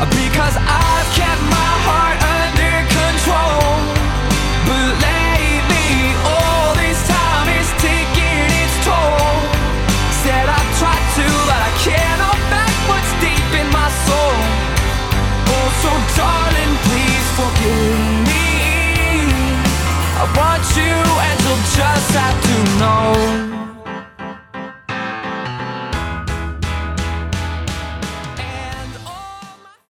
because I've kept my heart under control. But lately, all this time is taking its toll. Said I tried to, but I can't hold back what's deep in my soul. Oh, so darling, please forgive me. I want you, Angel, just